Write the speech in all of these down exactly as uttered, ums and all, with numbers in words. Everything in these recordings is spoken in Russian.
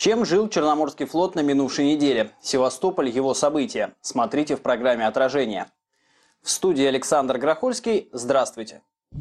Чем жил Черноморский флот на минувшей неделе? Севастополь – его события. Смотрите в программе «Отражение». В студии Александр Грохольский. Здравствуйте.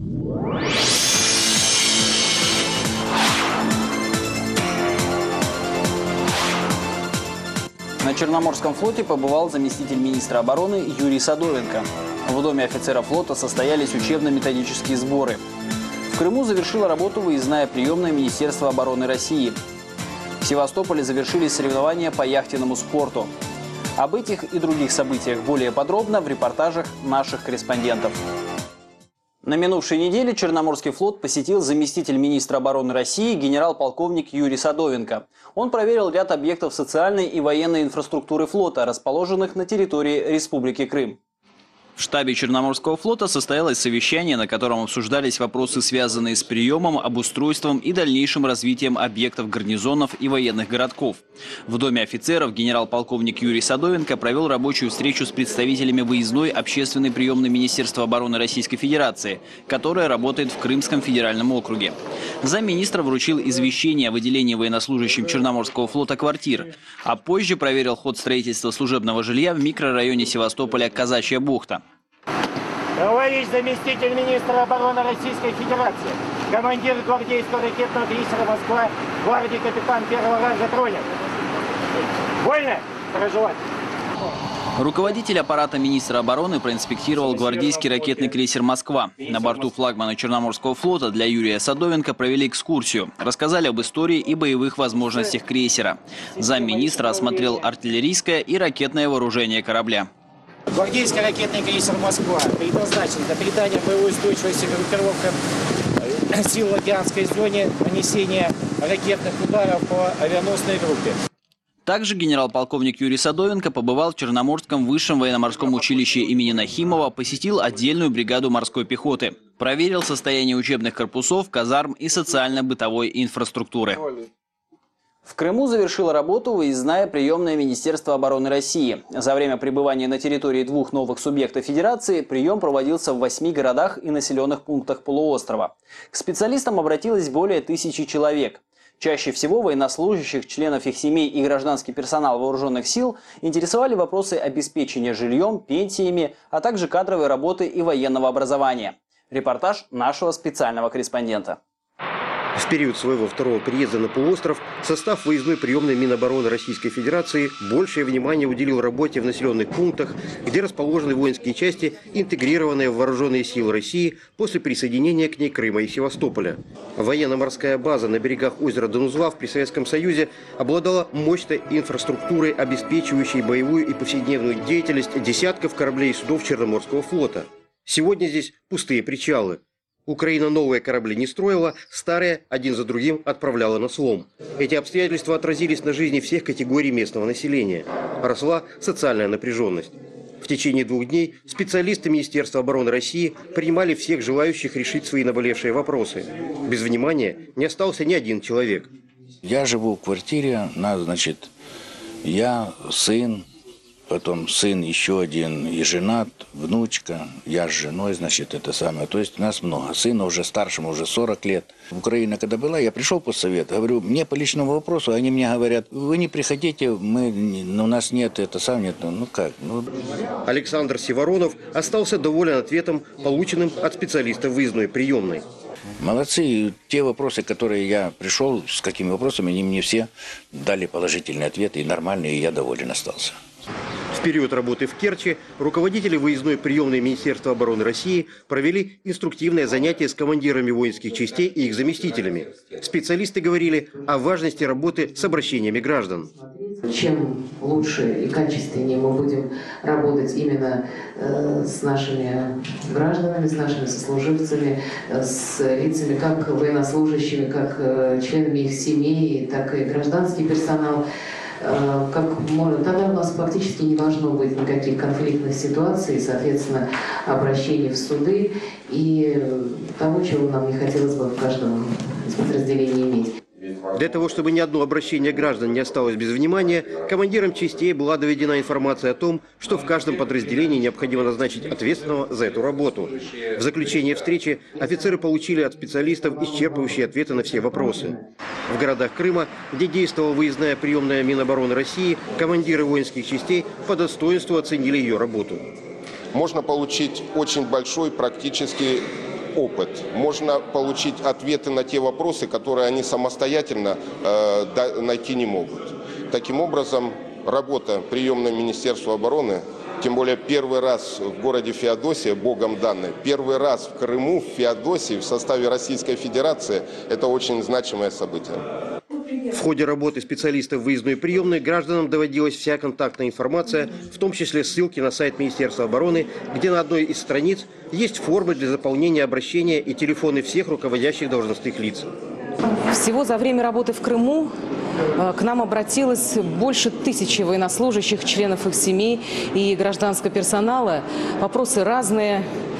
На Черноморском флоте побывал заместитель министра обороны Юрий Садовенко. В доме офицера флота состоялись учебно-методические сборы. В Крыму завершила работу выездная приемная Министерства обороны России. В Севастополе завершились соревнования по яхтенному спорту. Об этих и других событиях более подробно в репортажах наших корреспондентов. На минувшей неделе Черноморский флот посетил заместитель министра обороны России генерал-полковник Юрий Садовенко. Он проверил ряд объектов социальной и военной инфраструктуры флота, расположенных на территории Республики Крым. В штабе Черноморского флота состоялось совещание, на котором обсуждались вопросы, связанные с приемом, обустройством и дальнейшим развитием объектов гарнизонов и военных городков. В доме офицеров генерал-полковник Юрий Садовенко провел рабочую встречу с представителями выездной общественной приемной Министерства обороны Российской Федерации, которая работает в Крымском федеральном округе. Замминистра вручил извещение о выделении военнослужащим Черноморского флота квартир, а позже проверил ход строительства служебного жилья в микрорайоне Севастополя Казачья бухта. Товарищ заместитель министра обороны Российской Федерации, командир гвардейского ракетного крейсера «Москва», гвардии капитан первого ранга Тронин. Вольно проживать. Руководитель аппарата министра обороны проинспектировал гвардейский ракетный крейсер «Москва». На борту флагмана Черноморского флота для Юрия Садовенко провели экскурсию. Рассказали об истории и боевых возможностях крейсера. Замминистра осмотрел артиллерийское и ракетное вооружение корабля. Гвардейский ракетный крейсер «Москва» предназначен для придания боевой устойчивости группировкам сил в океанской зоне, нанесения ракетных ударов по авианосной группе. Также генерал-полковник Юрий Садовенко побывал в Черноморском высшем военно-морском училище имени Нахимова, посетил отдельную бригаду морской пехоты. Проверил состояние учебных корпусов, казарм и социально-бытовой инфраструктуры. В Крыму завершила работу выездная приемная Министерства обороны России. За время пребывания на территории двух новых субъектов Федерации прием проводился в восьми городах и населенных пунктах полуострова. К специалистам обратилось более тысячи человек. Чаще всего военнослужащих, членов их семей и гражданский персонал вооруженных сил интересовали вопросы обеспечения жильем, пенсиями, а также кадровой работы и военного образования. Репортаж нашего специального корреспондента. В период своего второго приезда на полуостров состав выездной приемной Минобороны Российской Федерации большее внимание уделил работе в населенных пунктах, где расположены воинские части, интегрированные в вооруженные силы России после присоединения к ней Крыма и Севастополя. Военно-морская база на берегах озера Донузлав при Советском Союзе обладала мощной инфраструктурой, обеспечивающей боевую и повседневную деятельность десятков кораблей и судов Черноморского флота. Сегодня здесь пустые причалы. Украина новые корабли не строила, старые один за другим отправляла на слом. Эти обстоятельства отразились на жизни всех категорий местного населения. Росла социальная напряженность. В течение двух дней специалисты Министерства обороны России принимали всех желающих решить свои наболевшие вопросы. Без внимания не остался ни один человек. Я живу в квартире, нас, значит, я, сын. Потом сын еще один и женат, внучка, я с женой, значит, это самое. То есть нас много. Сына уже старшему, уже сорок лет. В Украине, когда была, я пришел по совету, говорю, мне по личному вопросу, они мне говорят, вы не приходите, мы, у нас нет, это сам нет, ну как. Ну. Александр Севоронов остался доволен ответом, полученным от специалистов выездной приемной. Молодцы. Те вопросы, которые я пришел, с какими вопросами, они мне все дали положительный ответ, и нормальный, и я доволен остался. В период работы в Керчи руководители выездной приемной Министерства обороны России провели инструктивное занятие с командирами воинских частей и их заместителями. Специалисты говорили о важности работы с обращениями граждан. Чем лучше и качественнее мы будем работать именно э, с нашими гражданами, с нашими сослуживцами, э, с лицами как военнослужащими, как э, членами их семей, так и гражданский персонал, как можно, тогда у нас фактически не должно быть никаких конфликтных ситуаций, соответственно, обращений в суды и того, чего нам не хотелось бы в каждом из подразделений иметь. Для того, чтобы ни одно обращение граждан не осталось без внимания, командирам частей была доведена информация о том, что в каждом подразделении необходимо назначить ответственного за эту работу. В заключение встречи офицеры получили от специалистов исчерпывающие ответы на все вопросы. В городах Крыма, где действовала выездная приемная Минобороны России, командиры воинских частей по достоинству оценили ее работу. Можно получить очень большой практический опыт. Можно получить ответы на те вопросы, которые они самостоятельно э, найти не могут. Таким образом, работа приемной Министерства обороны, тем более первый раз в городе Феодосия, богом данной, первый раз в Крыму, в Феодосии, в составе Российской Федерации, это очень значимое событие. В ходе работы специалистов выездной приемной гражданам доводилась вся контактная информация, в том числе ссылки на сайт Министерства обороны, где на одной из страниц есть формы для заполнения обращения и телефоны всех руководящих должностных лиц. Всего за время работы в Крыму к нам обратилось больше тысячи военнослужащих, членов их семей и гражданского персонала. Вопросы разные.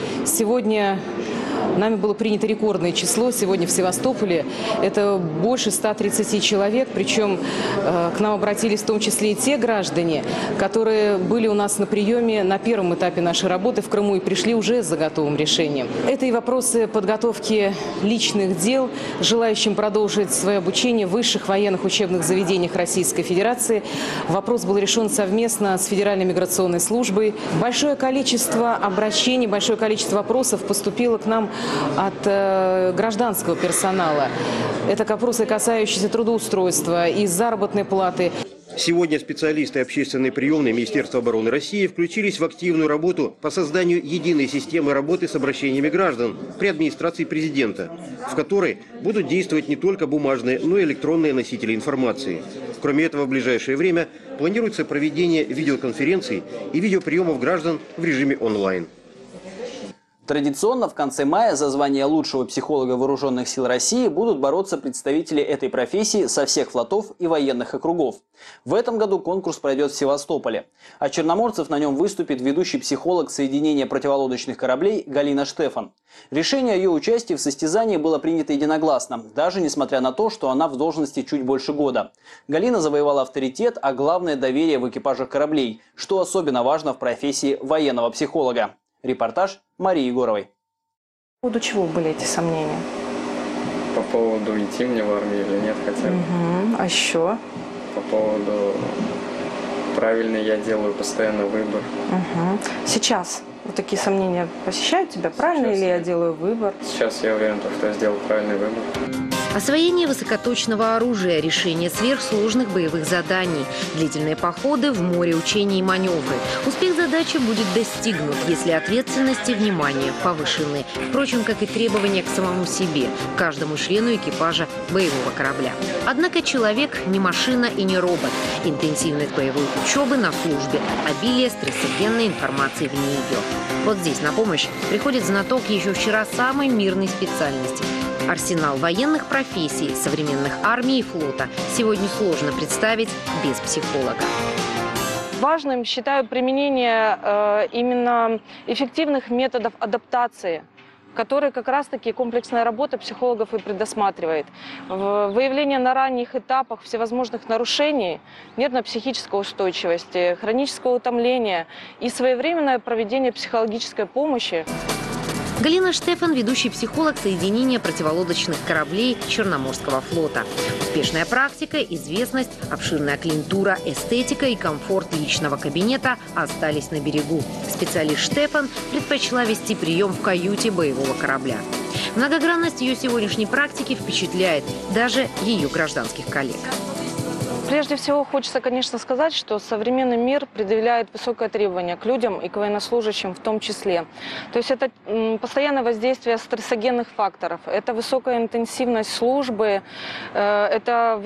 Сегодня нами было принято рекордное число. Сегодня в Севастополе это больше ста тридцати человек. Причем э, к нам обратились в том числе и те граждане, которые были у нас на приеме на первом этапе нашей работы в Крыму и пришли уже с готовым решением. Это и вопросы подготовки личных дел, желающим продолжить свое обучение в высших военных учебных заведениях Российской Федерации. Вопрос был решен совместно с Федеральной миграционной службой. Большое количество обращений, большое количество вопросов поступило к нам от э, гражданского персонала. Это вопросы, касающиеся трудоустройства и заработной платы. Сегодня специалисты общественной приемной Министерства обороны России включились в активную работу по созданию единой системы работы с обращениями граждан при администрации президента, в которой будут действовать не только бумажные, но и электронные носители информации. Кроме этого, в ближайшее время планируется проведение видеоконференций и видеоприемов граждан в режиме онлайн. Традиционно в конце мая за звание лучшего психолога Вооруженных сил России будут бороться представители этой профессии со всех флотов и военных округов. В этом году конкурс пройдет в Севастополе. А черноморцев на нем выступит ведущий психолог соединения противолодочных кораблей Галина Штефан. Решение о ее участии в состязании было принято единогласно, даже несмотря на то, что она в должности чуть больше года. Галина завоевала авторитет, а главное доверие в экипажах кораблей, что особенно важно в профессии военного психолога. Репортаж Марии Егоровой. По поводу чего были эти сомнения? По поводу идти мне в армию или нет хотя бы. Угу. А еще? По поводу правильный я делаю постоянно выбор. Угу. Сейчас вот такие сомнения посещают тебя? Правильно Сейчас ли я делаю выбор? Сейчас я уверен, что я сделал правильный выбор. Освоение высокоточного оружия, решение сверхсложных боевых заданий, длительные походы в море, учения и маневры. Успех задачи будет достигнут, если ответственность и внимание повышены. Впрочем, как и требования к самому себе, каждому члену экипажа боевого корабля. Однако человек не машина и не робот. Интенсивность боевой учебы на службе, обилие стрессогенной информации в ней идет. Вот здесь на помощь приходит знаток еще вчера самой мирной специальности. Арсенал военных профессий, современных армий и флота сегодня сложно представить без психолога. Важным считаю применение э, именно эффективных методов адаптации, которые как раз-таки комплексная работа психологов и предусматривает. Выявление на ранних этапах всевозможных нарушений, нервно-психической устойчивости, хронического утомления и своевременное проведение психологической помощи. Галина Штефан – ведущий психолог соединения противолодочных кораблей Черноморского флота. Успешная практика, известность, обширная клиентура, эстетика и комфорт личного кабинета остались на берегу. Специалист Штефан предпочла вести прием в каюте боевого корабля. Многогранность ее сегодняшней практики впечатляет даже ее гражданских коллег. Прежде всего, хочется, конечно, сказать, что современный мир предъявляет высокое требование к людям и к военнослужащим в том числе. То есть это постоянное воздействие стрессогенных факторов, это высокая интенсивность службы, это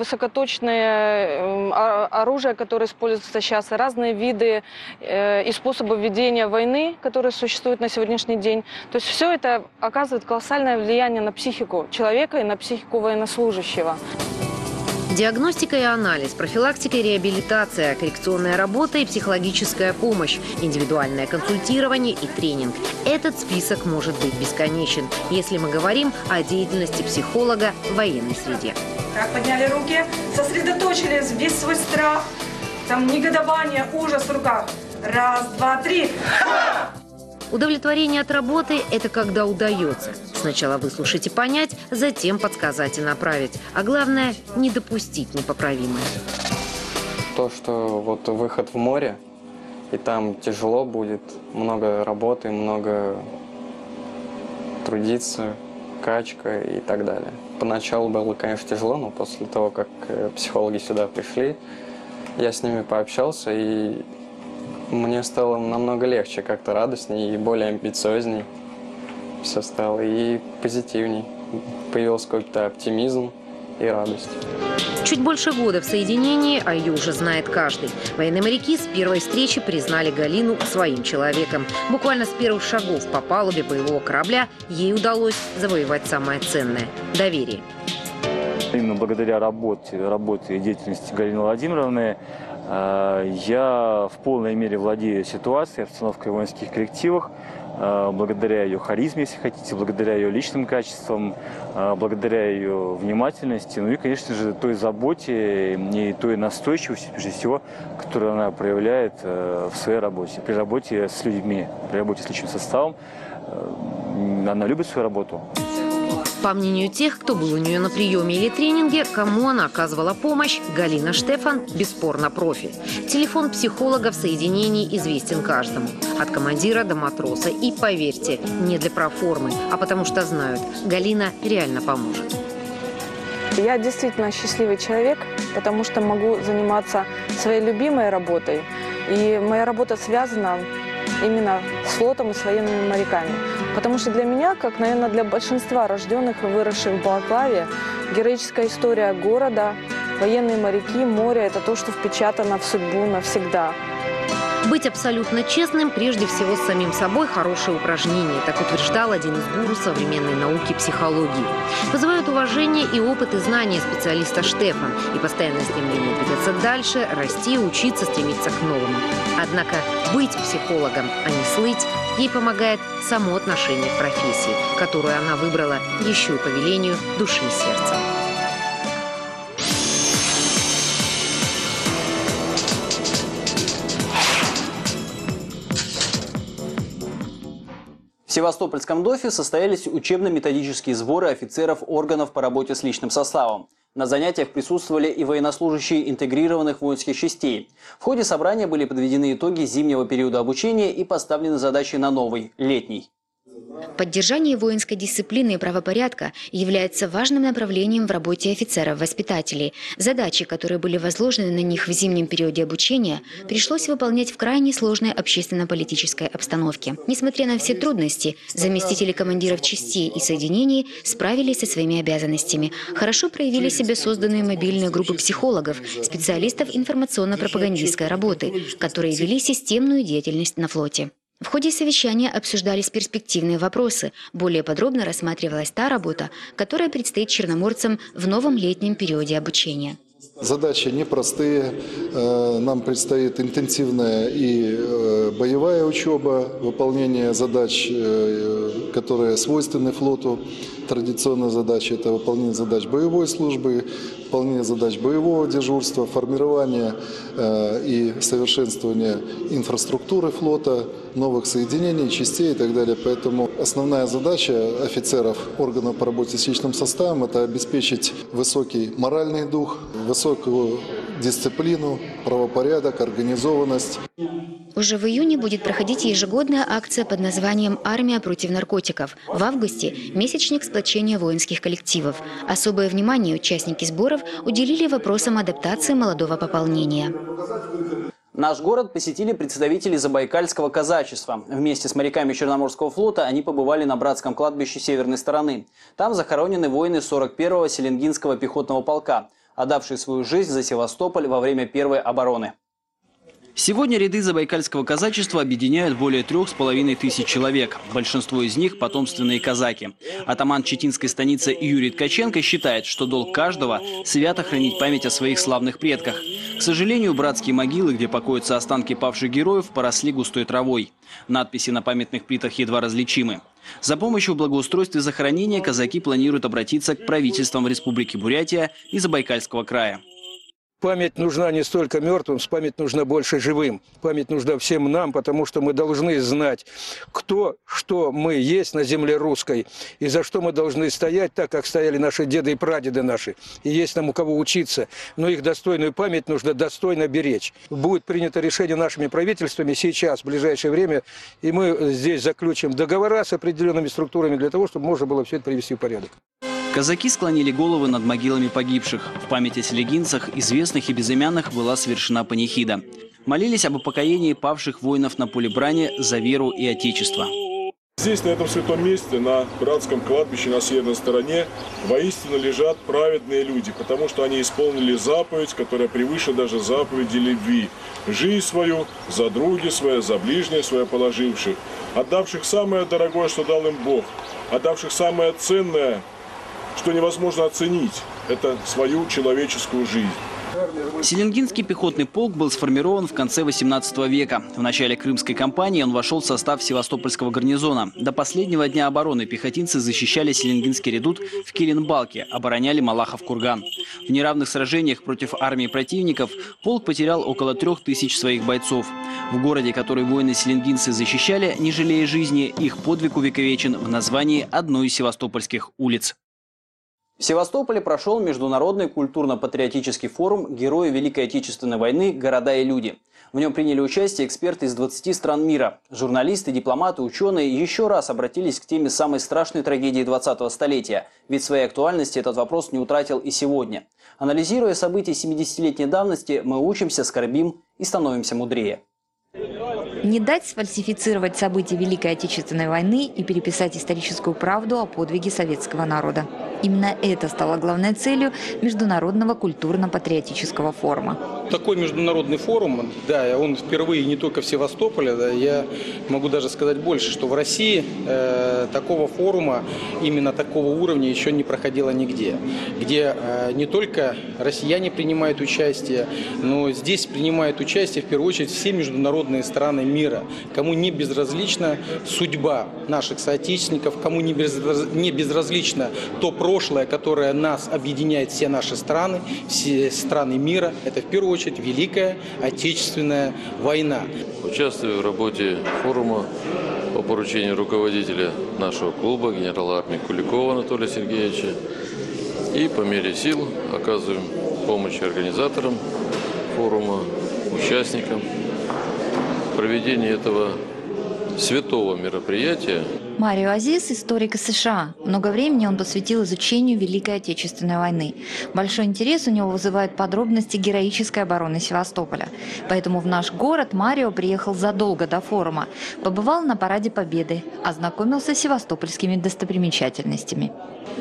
высокоточное оружие, которое используется сейчас, разные виды и способы ведения войны, которые существуют на сегодняшний день. То есть все это оказывает колоссальное влияние на психику человека и на психику военнослужащего. Диагностика и анализ, профилактика и реабилитация, коррекционная работа и психологическая помощь, индивидуальное консультирование и тренинг. Этот список может быть бесконечен, если мы говорим о деятельности психолога в военной среде. Так, подняли руки, сосредоточились, весь свой страх, там негодование, ужас в руках. Раз, два, три. Удовлетворение от работы – это когда удается. Сначала выслушать и понять, затем подсказать и направить. А главное – не допустить непоправимое. То, что вот выход в море, и там тяжело будет, много работы, много трудиться, качка и так далее. Поначалу было, конечно, тяжело, но после того, как психологи сюда пришли, я с ними пообщался, и мне стало намного легче, как-то радостнее и более амбициозней все стало, и позитивней. Появился какой-то оптимизм и радость. Чуть больше года в соединении, а ее уже знает каждый. Военные моряки с первой встречи признали Галину своим человеком. Буквально с первых шагов по палубе боевого корабля ей удалось завоевать самое ценное – доверие. Именно благодаря работе, работе и деятельности Галины Владимировны я в полной мере владею ситуацией, обстановкой в воинских коллективах, благодаря ее харизме, если хотите, благодаря ее личным качествам, благодаря ее внимательности, ну и, конечно же, той заботе и той настойчивости, прежде всего, которую она проявляет в своей работе, при работе с людьми, при работе с личным составом. Она любит свою работу. По мнению тех, кто был у нее на приеме или тренинге, кому она оказывала помощь, Галина Штефан бесспорно профи. Телефон психолога в соединении известен каждому. От командира до матроса. И, поверьте, не для проформы, а потому что знают, Галина реально поможет. Я действительно счастливый человек, потому что могу заниматься своей любимой работой. И моя работа связана именно с флотом и с военными моряками. Потому что для меня, как, наверное, для большинства рожденных и выросших в Балаклаве, героическая история города, военные моряки, море – это то, что впечатано в судьбу навсегда. Быть абсолютно честным прежде всего с самим собой – хорошее упражнение, так утверждал один из гуру современной науки психологии. Вызывают уважение и опыт и знания специалиста Штефан, и постоянное стремление двигаться дальше, расти, учиться, стремиться к новому. Однако быть психологом, а не слыть, ей помогает само отношение к профессии, которую она выбрала еще и по велению души и сердца. В Севастопольском ДОФе состоялись учебно-методические сборы офицеров органов по работе с личным составом. На занятиях присутствовали и военнослужащие интегрированных воинских частей. В ходе собрания были подведены итоги зимнего периода обучения и поставлены задачи на новый, летний. Поддержание воинской дисциплины и правопорядка является важным направлением в работе офицеров-воспитателей. Задачи, которые были возложены на них в зимнем периоде обучения, пришлось выполнять в крайне сложной общественно-политической обстановке. Несмотря на все трудности, заместители командиров частей и соединений справились со своими обязанностями. Хорошо проявили себя созданные мобильные группы психологов, специалистов информационно-пропагандистской работы, которые вели системную деятельность на флоте. В ходе совещания обсуждались перспективные вопросы. Более подробно рассматривалась та работа, которая предстоит черноморцам в новом летнем периоде обучения. Задачи непростые. Нам предстоит интенсивная и боевая учеба, выполнение задач, которые свойственны флоту. Традиционная задача – это выполнение задач боевой службы, выполнение задач боевого дежурства, формирование и совершенствование инфраструктуры флота, новых соединений, частей и так далее. Поэтому основная задача офицеров органов по работе с личным составом – это обеспечить высокий моральный дух, высокую дисциплину, правопорядок, организованность. Уже в июне будет проходить ежегодная акция под названием «Армия против наркотиков». В августе – месячник сплочения воинских коллективов. Особое внимание участники сборов уделили вопросам адаптации молодого пополнения. Наш город посетили представители забайкальского казачества. Вместе с моряками Черноморского флота они побывали на братском кладбище северной стороны. Там захоронены воины сорок первого Селенгинского пехотного полка, отдавшие свою жизнь за Севастополь во время Первой обороны. Сегодня ряды забайкальского казачества объединяют более трех с половиной тысяч человек. Большинство из них – потомственные казаки. Атаман читинской станицы Юрий Ткаченко считает, что долг каждого – свято хранить память о своих славных предках. К сожалению, братские могилы, где покоятся останки павших героев, поросли густой травой. Надписи на памятных плитах едва различимы. За помощью в благоустройстве захоронения казаки планируют обратиться к правительствам Республики Бурятия и Забайкальского края. Память нужна не столько мертвым, память нужна больше живым. Память нужна всем нам, потому что мы должны знать, кто, что мы есть на земле русской, и за что мы должны стоять так, как стояли наши деды и прадеды наши. И есть нам у кого учиться, но их достойную память нужно достойно беречь. Будет принято решение нашими правительствами сейчас, в ближайшее время, и мы здесь заключим договора с определенными структурами для того, чтобы можно было все это привести в порядок. Казаки склонили головы над могилами погибших. В память о селегинцах, известных и безымянных, была совершена панихида. Молились об упокоении павших воинов на поле брани за веру и отечество. Здесь, на этом святом месте, на братском кладбище на северной стороне, воистину лежат праведные люди, потому что они исполнили заповедь, которая превыше даже заповеди любви. Жизнь свою за други свои, за ближнее свое положивших, отдавших самое дорогое, что дал им Бог, отдавших самое ценное, что невозможно оценить, это свою человеческую жизнь. Селенгинский пехотный полк был сформирован в конце восемнадцатого века. В начале Крымской кампании он вошел в состав Севастопольского гарнизона. До последнего дня обороны пехотинцы защищали Селенгинский редут в Килинбалке, обороняли Малахов-Курган. В неравных сражениях против армии противников полк потерял около трех тысяч своих бойцов. В городе, который воины-селенгинцы защищали, не жалея жизни, их подвиг увековечен в названии одной из севастопольских улиц. В Севастополе прошел международный культурно-патриотический форум «Герои Великой Отечественной войны. Города и люди». В нем приняли участие эксперты из двадцати стран мира. Журналисты, дипломаты, ученые еще раз обратились к теме самой страшной трагедии двадцатого столетия. Ведь своей актуальности этот вопрос не утратил и сегодня. Анализируя события семидесятилетней давности, мы учимся, скорбим и становимся мудрее. Не дать сфальсифицировать события Великой Отечественной войны и переписать историческую правду о подвиге советского народа. Именно это стало главной целью Международного культурно-патриотического форума. Такой международный форум, да, он впервые не только в Севастополе, да, я могу даже сказать больше, что в России э, такого форума, именно такого уровня еще не проходило нигде. Где э, не только россияне принимают участие, но здесь принимают участие в первую очередь все международные страны мира, кому не безразлична судьба наших соотечественников, кому не, безраз... не безразлично то прошлое, которое нас объединяет, все наши страны, все страны мира. Это в первую очередь Великая Отечественная война. Участвую в работе форума по поручению руководителя нашего клуба, генерала армии Куликова Анатолия Сергеевича. И по мере сил оказываем помощь организаторам форума, участникам. Проведение этого святого мероприятия. Марио Азис – историк из США. Много времени он посвятил изучению Великой Отечественной войны. Большой интерес у него вызывают подробности героической обороны Севастополя. Поэтому в наш город Марио приехал задолго до форума. Побывал на Параде Победы, ознакомился с севастопольскими достопримечательностями.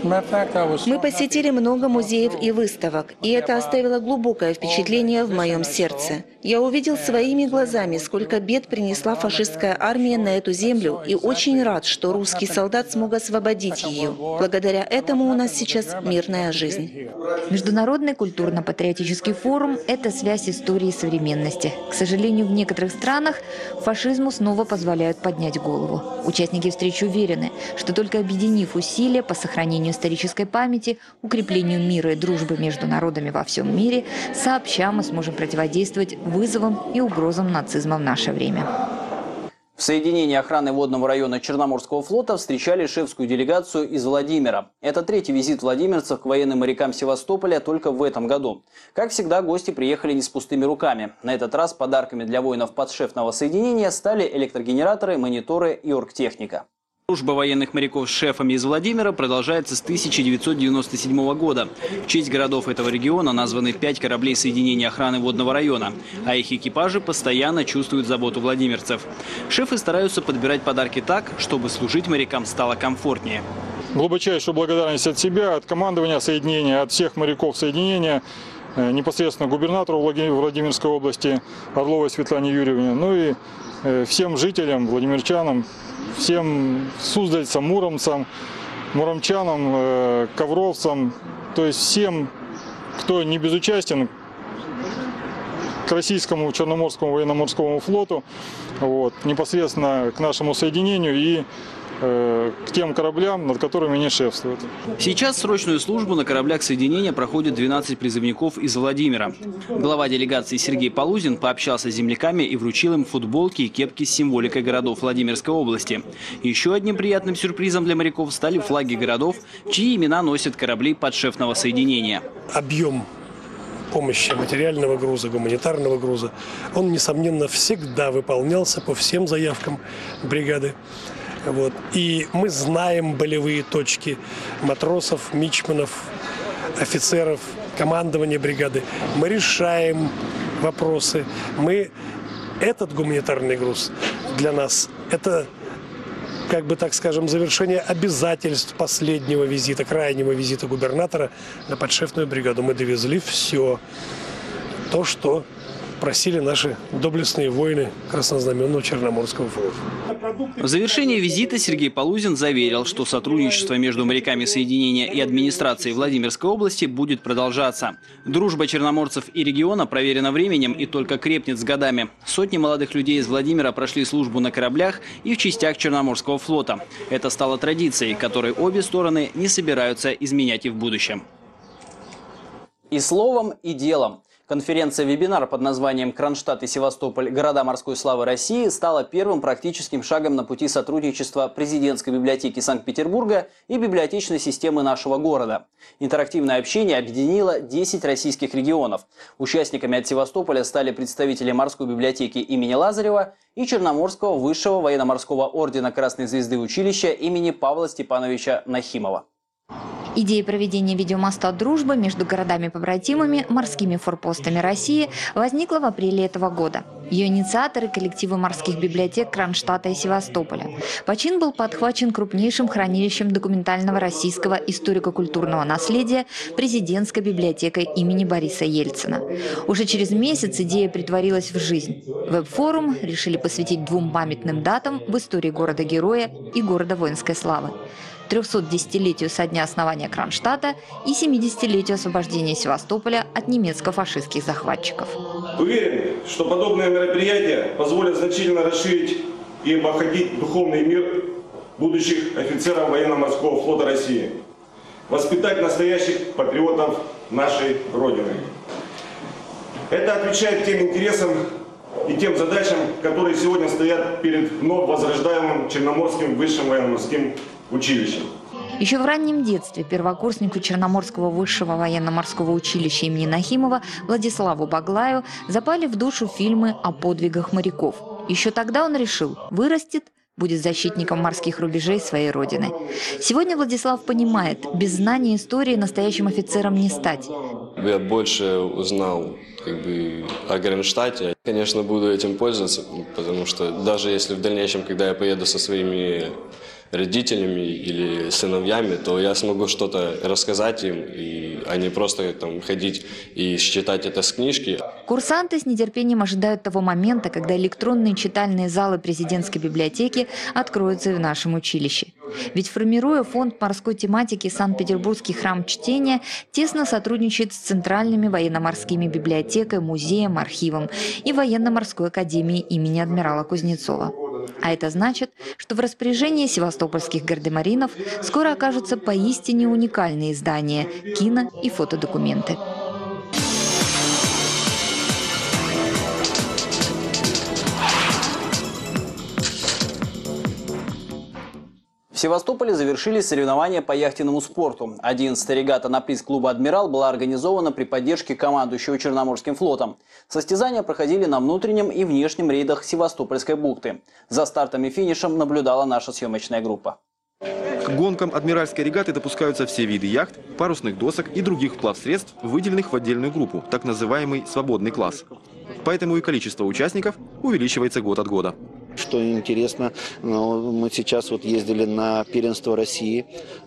Мы посетили много музеев и выставок, и это оставило глубокое впечатление в моем сердце. Я увидел своими глазами, сколько бед принесла фашистская армия на эту землю, и очень рад, что русский солдат смог освободить ее. Благодаря этому у нас сейчас мирная жизнь. Международный культурно-патриотический форум – это связь истории и современности. К сожалению, в некоторых странах фашизму снова позволяют поднять голову. Участники встречи уверены, что только объединив усилия по сохранению исторической памяти, укреплению мира и дружбы между народами во всем мире, сообща мы сможем противодействовать вызовам и угрозам нацизма в наше время. В соединении охраны водного района Черноморского флота встречали шефскую делегацию из Владимира. Это третий визит владимирцев к военным морякам Севастополя только в этом году. Как всегда, гости приехали не с пустыми руками. На этот раз подарками для воинов подшефного соединения стали электрогенераторы, мониторы и оргтехника. Дружба военных моряков с шефами из Владимира продолжается с тысяча девятьсот девяносто седьмого года. В честь городов этого региона названы пять кораблей соединения охраны водного района, а их экипажи постоянно чувствуют заботу владимирцев. Шефы стараются подбирать подарки так, чтобы служить морякам стало комфортнее. Глубочайшую благодарность от себя, от командования соединения, от всех моряков соединения. непосредственно губернатору Владимирской области Орловой Светлане Юрьевне, ну и всем жителям, владимирчанам, всем суздальцам, муромцам, муромчанам, ковровцам, то есть всем, кто не безучастен к российскому Черноморскому военно-морскому флоту, вот, непосредственно к нашему соединению и э, к тем кораблям, над которыми они шефствуют. Сейчас срочную службу на кораблях соединения проходит двенадцать призывников из Владимира. Глава делегации Сергей Полузин пообщался с земляками и вручил им футболки и кепки с символикой городов Владимирской области. Еще одним приятным сюрпризом для моряков стали флаги городов, чьи имена носят корабли подшефного соединения. Объем помощи материального груза, гуманитарного груза, он, несомненно, всегда выполнялся по всем заявкам бригады. Вот. И мы знаем болевые точки матросов, мичманов, офицеров, командования бригады. Мы решаем вопросы. Мы этот гуманитарный груз для нас – это, как бы так скажем, завершение обязательств последнего визита, крайнего визита губернатора на подшефную бригаду. Мы довезли все то, что просили наши доблестные воины Краснознаменного Черноморского флота. В завершении визита Сергей Полузин заверил, что сотрудничество между моряками соединения и администрацией Владимирской области будет продолжаться. Дружба черноморцев и региона проверена временем и только крепнет с годами. Сотни молодых людей из Владимира прошли службу на кораблях и в частях Черноморского флота. Это стало традицией, которой обе стороны не собираются изменять и в будущем. И словом, и делом. Конференция-вебинар под названием «Кронштадт и Севастополь. Города морской славы России» стала первым практическим шагом на пути сотрудничества президентской библиотеки Санкт-Петербурга и библиотечной системы нашего города. Интерактивное общение объединило десять российских регионов. Участниками от Севастополя стали представители морской библиотеки имени Лазарева и Черноморского высшего военно-морского ордена Красной Звезды училища имени Павла Степановича Нахимова. Идея проведения видеомоста «Дружба» между городами-побратимами, морскими форпостами России возникла в апреле этого года. Ее инициаторы – коллективы морских библиотек Кронштадта и Севастополя. Почин был подхвачен крупнейшим хранилищем документального российского историко-культурного наследия президентской библиотекой имени Бориса Ельцина. Уже через месяц идея притворилась в жизнь. Веб-форум решили посвятить двум памятным датам в истории города-героя и города воинской славы. трехсотдесятилетию со дня основания Кронштадта и семидесятилетию освобождения Севастополя от немецко-фашистских захватчиков. Уверен, что подобные мероприятия позволят значительно расширить и обогатить духовный мир будущих офицеров военно-морского флота России, воспитать настоящих патриотов нашей Родины. Это отвечает тем интересам и тем задачам, которые сегодня стоят перед вновь возрождаемым Черноморским высшим военно-морским училищем. Еще в раннем детстве первокурснику Черноморского высшего военно-морского училища имени Нахимова Владиславу Баглаю запали в душу фильмы о подвигах моряков. Еще тогда он решил, вырастет, будет защитником морских рубежей своей родины. Сегодня Владислав понимает, без знания истории настоящим офицером не стать. Я больше узнал как бы о Кронштадте. Конечно, буду этим пользоваться, потому что даже если в дальнейшем, когда я поеду со своими родителями или сыновьями, то я смогу что-то рассказать им, и, а не просто там ходить и читать это с книжки. Курсанты с нетерпением ожидают того момента, когда электронные читальные залы президентской библиотеки откроются и в нашем училище. Ведь, формируя фонд морской тематики «Санкт-Петербургский храм чтения», тесно сотрудничает с центральными военно-морскими библиотекой, музеем, архивом и военно-морской академией имени адмирала Кузнецова. А это значит, что в распоряжении севастопольских гардемаринов скоро окажутся поистине уникальные издания, кино- и фотодокументы. В Севастополе завершились соревнования по яхтенному спорту. одиннадцатая регата на приз клуба «Адмирал» была организована при поддержке командующего Черноморским флотом. Состязания проходили на внутреннем и внешнем рейдах Севастопольской бухты. За стартом и финишем наблюдала наша съемочная группа. К гонкам адмиральской регаты допускаются все виды яхт, парусных досок и других плавсредств, выделенных в отдельную группу, так называемый свободный класс. Поэтому и количество участников увеличивается год от года. что интересно, мы сейчас вот ездили на первенство России.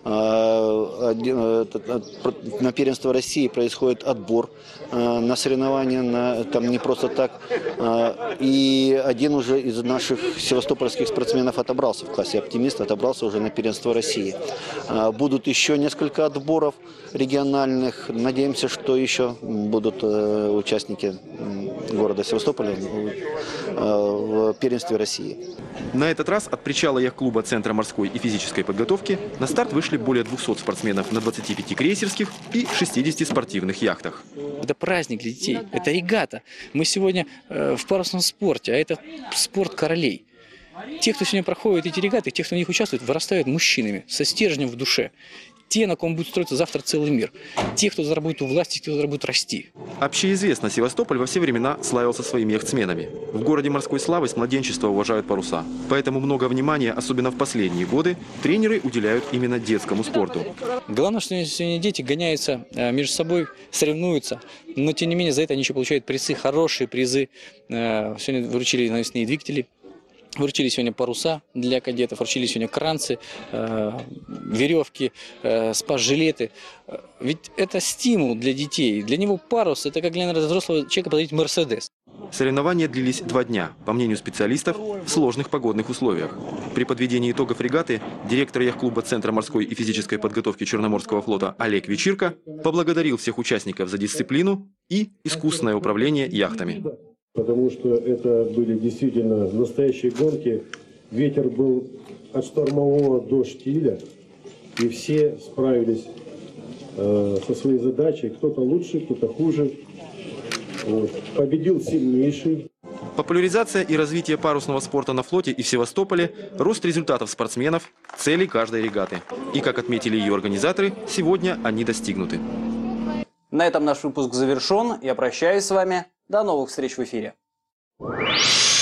На первенство России происходит отбор на соревнования, на, там не просто так. И один уже из наших севастопольских спортсменов отобрался в классе «Оптимист», отобрался уже на первенство России. Будут еще несколько отборов региональных. Надеемся, что еще будут участники города Севастополя в первенстве России. На этот раз от причала яхт-клуба Центра морской и физической подготовки на старт вышли более двухсот спортсменов на двадцати пяти крейсерских и шестидесяти спортивных яхтах. Это праздник для детей, это регата. Мы сегодня э, в парусном спорте, а это спорт королей. Те, кто сегодня проходит эти регаты, те, кто в них участвует, вырастают мужчинами, со стержнем в душе. Те, на ком будет строиться завтра целый мир. Те, кто завтра будет у власти, те, кто завтра будет расти. Общеизвестно, Севастополь во все времена славился своими яхтсменами. В городе морской славы с младенчества уважают паруса. Поэтому много внимания, особенно в последние годы, тренеры уделяют именно детскому спорту. Главное, что сегодня дети гоняются между собой, соревнуются. Но, тем не менее, за это они еще получают призы, хорошие призы. Сегодня вручили навесные двигатели. Вручили сегодня паруса для кадетов, вручили сегодня кранцы, э, веревки, э, спас-жилеты. Ведь это стимул для детей. Для него парус – это как для взрослого человека подарить Мерседес. Соревнования длились два дня, по мнению специалистов, в сложных погодных условиях. При подведении итогов регаты директор яхт-клуба Центра морской и физической подготовки Черноморского флота Олег Вечирко поблагодарил всех участников за дисциплину и искусное управление яхтами. Потому что это были действительно настоящие гонки. Ветер был от штормового до штиля, и все справились э, со своей задачей. Кто-то лучше, кто-то хуже. Вот. Победил сильнейший. Популяризация и развитие парусного спорта на флоте и в Севастополе, рост результатов спортсменов, цели каждой регаты. И, как отметили ее организаторы, сегодня они достигнуты. На этом наш выпуск завершен. Я прощаюсь с вами. До новых встреч в эфире.